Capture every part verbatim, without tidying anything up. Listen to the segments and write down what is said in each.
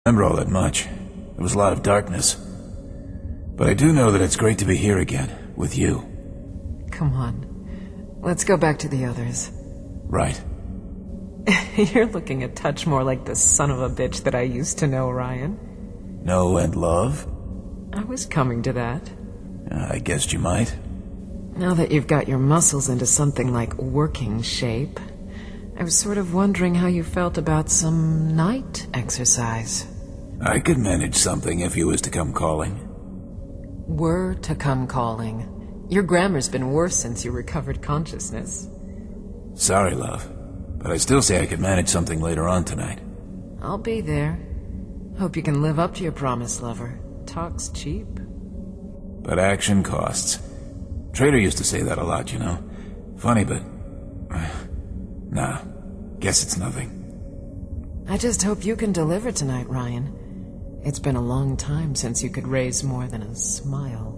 remember all that much. There was a lot of darkness. But I do know that it's great to be here again, with you. Come on. Let's go back to the others. Right. You're looking a touch more like the son of a bitch that I used to know, Ryan. Know and love? I was coming to that. Uh, I guessed you might. Now that you've got your muscles into something like working shape, I was sort of wondering how you felt about some night exercise. I could manage something if you was to come calling. Were to come calling. Your grammar's been worse since you recovered consciousness. Sorry, love, but I still say I could manage something later on tonight. I'll be there. Hope you can live up to your promise, lover. Talk's cheap. But action costs. Trader used to say that a lot, you know. Funny, but... Nah, guess it's nothing. I just hope you can deliver tonight, Ryan. It's been a long time since you could raise more than a smile.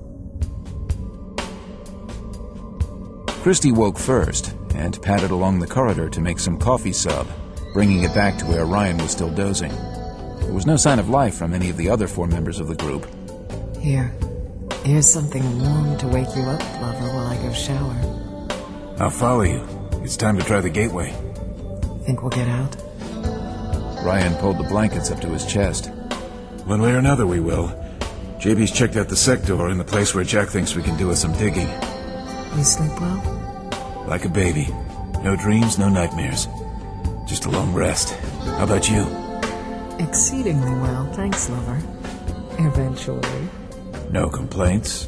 Christy woke first and padded along the corridor to make some coffee sub, bringing it back to where Ryan was still dozing. There was no sign of life from any of the other four members of the group. Here. Here's something warm to wake you up, lover, while I go shower. I'll follow you. It's time to try the gateway. Think we'll get out? Ryan pulled the blankets up to his chest. One way or another, we will. J B's checked out the sector and the place where Jack thinks we can do with some digging. You sleep well? Like a baby. No dreams, no nightmares. Just a long rest. How about you? Exceedingly well, thanks, lover. Eventually. No complaints?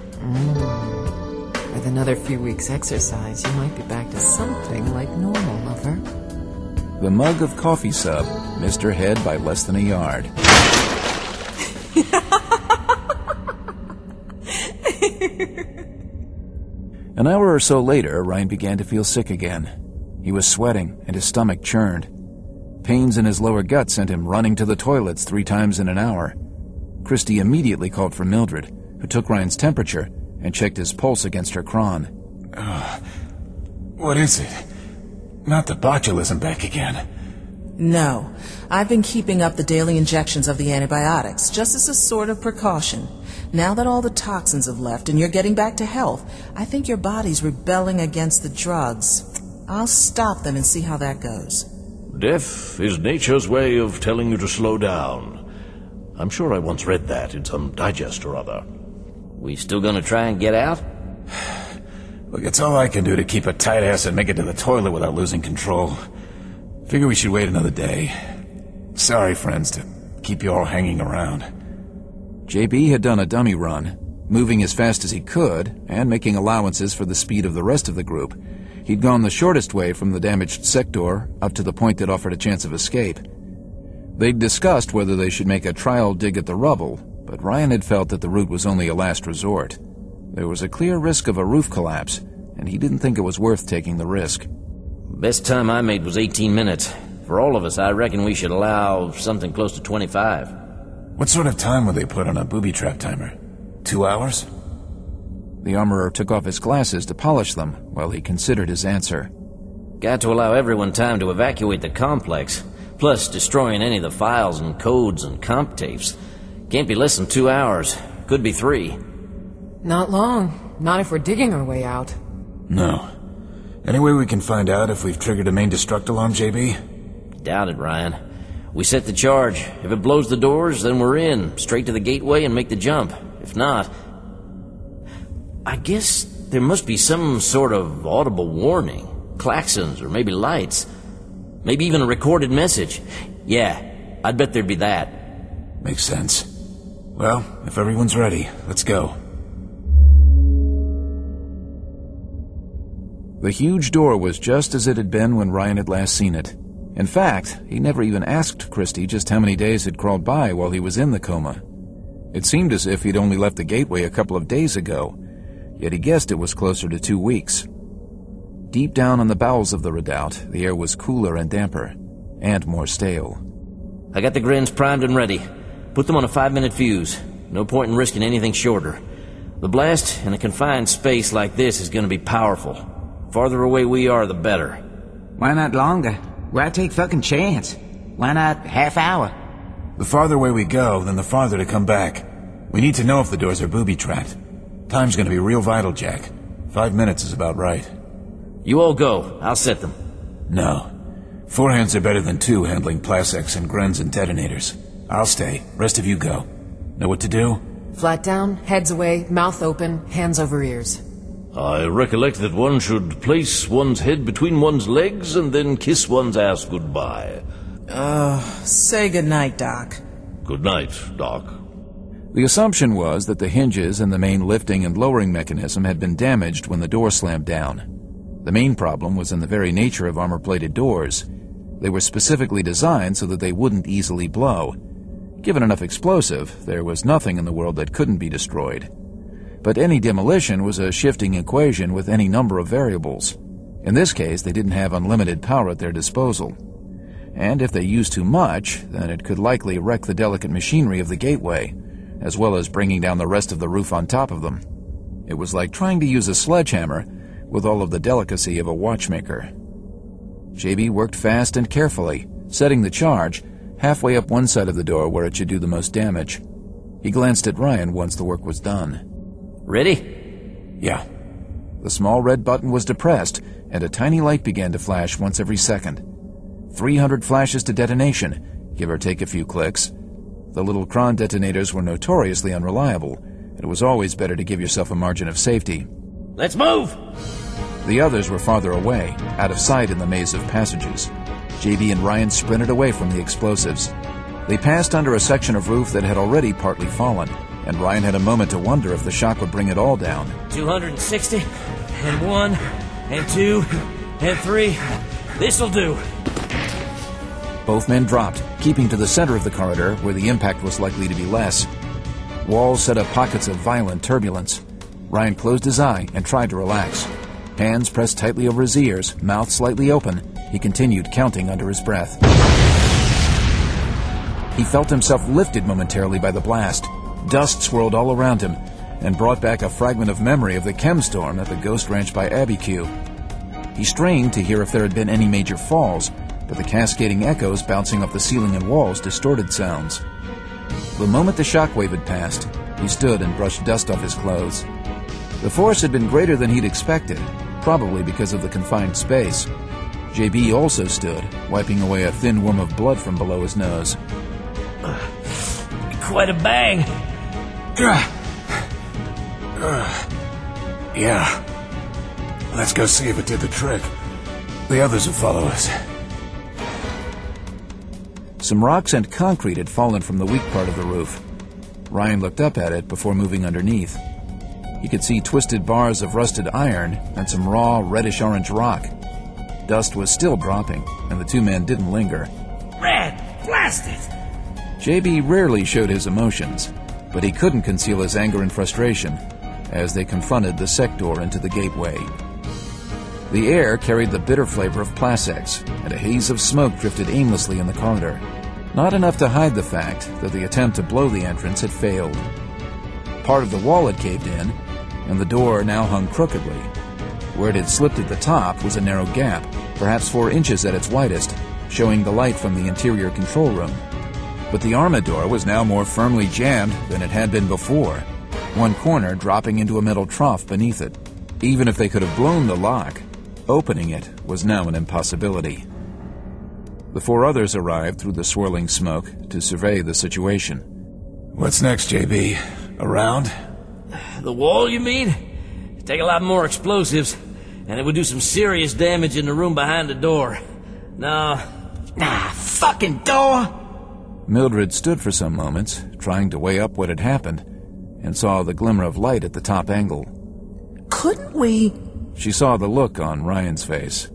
Mm. With another few weeks' exercise, you might be back to something like normal, lover. The mug of coffee sub missed her head by less than a yard. An hour or so later, Ryan began to feel sick again. He was sweating, and his stomach churned. Pains in his lower gut sent him running to the toilets three times in an hour. Christy immediately called for Mildred, who took Ryan's temperature and checked his pulse against her cron. Uh, what is it? Not the botulism back again. No. I've been keeping up the daily injections of the antibiotics, just as a sort of precaution. Now that all the toxins have left and you're getting back to health, I think your body's rebelling against the drugs. I'll stop them and see how that goes. Death is nature's way of telling you to slow down. I'm sure I once read that in some digest or other. We still gonna try and get out? Look, it's all I can do to keep a tight ass and make it to the toilet without losing control. Figure we should wait another day. Sorry, friends, to keep you all hanging around. J B had done a dummy run, moving as fast as he could and making allowances for the speed of the rest of the group. He'd gone the shortest way from the damaged sector up to the point that offered a chance of escape. They'd discussed whether they should make a trial dig at the rubble, but Ryan had felt that the route was only a last resort. There was a clear risk of a roof collapse, and he didn't think it was worth taking the risk. Best time I made was eighteen minutes. For all of us, I reckon we should allow something close to twenty-five. What sort of time would they put on a booby trap timer? Two hours? The armorer took off his glasses to polish them while he considered his answer. Got to allow everyone time to evacuate the complex, plus destroying any of the files and codes and comp tapes. Can't be less than two hours. Could be three. Not long. Not if we're digging our way out. No. Any way we can find out if we've triggered a main destruct alarm, J B? Doubt it, Ryan. We set the charge. If it blows the doors, then we're in, straight to the gateway and make the jump. If not... I guess there must be some sort of audible warning. Klaxons, or maybe lights. Maybe even a recorded message. Yeah, I'd bet there'd be that. Makes sense. Well, if everyone's ready, let's go. The huge door was just as it had been when Ryan had last seen it. In fact, he never even asked Christy just how many days had crawled by while he was in the coma. It seemed as if he'd only left the gateway a couple of days ago, yet he guessed it was closer to two weeks. Deep down in the bowels of the redoubt, the air was cooler and damper, and more stale. I got the grins primed and ready. Put them on a five-minute fuse. No point in risking anything shorter. The blast in a confined space like this is going to be powerful. Farther away we are, the better. Why not longer? Why take fucking chance? Why not half hour? The farther away we go, then the farther to come back. We need to know if the doors are booby-trapped. Time's gonna be real vital, Jack. Five minutes is about right. You all go. I'll set them. No. Four hands are better than two handling plastics and grens and detonators. I'll stay. Rest of you go. Know what to do? Flat down, heads away, mouth open, hands over ears. I recollect that one should place one's head between one's legs and then kiss one's ass goodbye. Uh, say goodnight, Doc. Good night, Doc. The assumption was that the hinges and the main lifting and lowering mechanism had been damaged when the door slammed down. The main problem was in the very nature of armor-plated doors. They were specifically designed so that they wouldn't easily blow. Given enough explosive, there was nothing in the world that couldn't be destroyed. But any demolition was a shifting equation with any number of variables. In this case, they didn't have unlimited power at their disposal. And if they used too much, then it could likely wreck the delicate machinery of the gateway, as well as bringing down the rest of the roof on top of them. It was like trying to use a sledgehammer with all of the delicacy of a watchmaker. J B worked fast and carefully, setting the charge halfway up one side of the door where it should do the most damage. He glanced at Ryan once the work was done. Ready? Yeah. The small red button was depressed, and a tiny light began to flash once every second. three hundred flashes to detonation, give or take a few clicks. The little Kron detonators were notoriously unreliable, and it was always better to give yourself a margin of safety. Let's move! The others were farther away, out of sight in the maze of passages. J B and Ryan sprinted away from the explosives. They passed under a section of roof that had already partly fallen, and Ryan had a moment to wonder if the shock would bring it all down. two hundred sixty, and one, and two, and three. This'll do. Both men dropped, keeping to the center of the corridor where the impact was likely to be less. Walls set up pockets of violent turbulence. Ryan closed his eye and tried to relax. Hands pressed tightly over his ears, mouth slightly open, he continued counting under his breath. He felt himself lifted momentarily by the blast. Dust swirled all around him and brought back a fragment of memory of the chem storm at the Ghost Ranch by Abbey Q. He strained to hear if there had been any major falls, but the cascading echoes bouncing off the ceiling and walls distorted sounds. The moment the shockwave had passed, he stood and brushed dust off his clothes. The force had been greater than he'd expected, probably because of the confined space. J B also stood, wiping away a thin worm of blood from below his nose. Uh, quite a bang. Uh, uh, yeah. Let's go see if it did the trick. The others will follow us. Some rocks and concrete had fallen from the weak part of the roof. Ryan looked up at it before moving underneath. He could see twisted bars of rusted iron and some raw, reddish-orange rock. Dust was still dropping, and the two men didn't linger. Red! Blast it! J B rarely showed his emotions, but he couldn't conceal his anger and frustration as they confronted the sector into the gateway. The air carried the bitter flavor of Plasex, and a haze of smoke drifted aimlessly in the corridor. Not enough to hide the fact that the attempt to blow the entrance had failed. Part of the wall had caved in, and the door now hung crookedly. Where it had slipped at the top was a narrow gap, perhaps four inches at its widest, showing the light from the interior control room. But the armored door was now more firmly jammed than it had been before, one corner dropping into a metal trough beneath it. Even if they could have blown the lock, opening it was now an impossibility. The four others arrived through the swirling smoke to survey the situation. What's next, J B? Around? The wall, you mean? Take a lot more explosives, and it would do some serious damage in the room behind the door. No. Ah, fucking door! Mildred stood for some moments, trying to weigh up what had happened, and saw the glimmer of light at the top angle. Couldn't we... She saw the look on Ryan's face.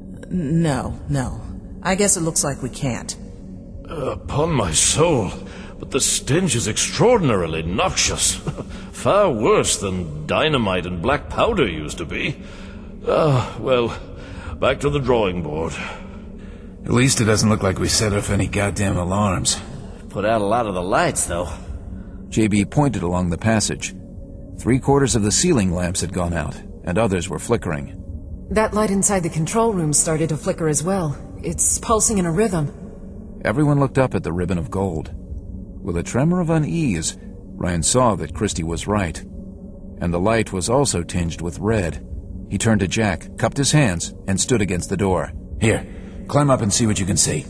No, no. I guess it looks like we can't. Uh, upon my soul, but the stench is extraordinarily noxious. Far worse than dynamite and black powder used to be. Ah, well, back to the drawing board. At least it doesn't look like we set off any goddamn alarms. Put out a lot of the lights, though. J B pointed along the passage. Three quarters of the ceiling lamps had gone out, and others were flickering. That light inside the control room started to flicker as well. It's pulsing in a rhythm. Everyone looked up at the ribbon of gold. With a tremor of unease, Ryan saw that Christie was right. And the light was also tinged with red. He turned to Jack, cupped his hands, and stood against the door. Here, climb up and see what you can see.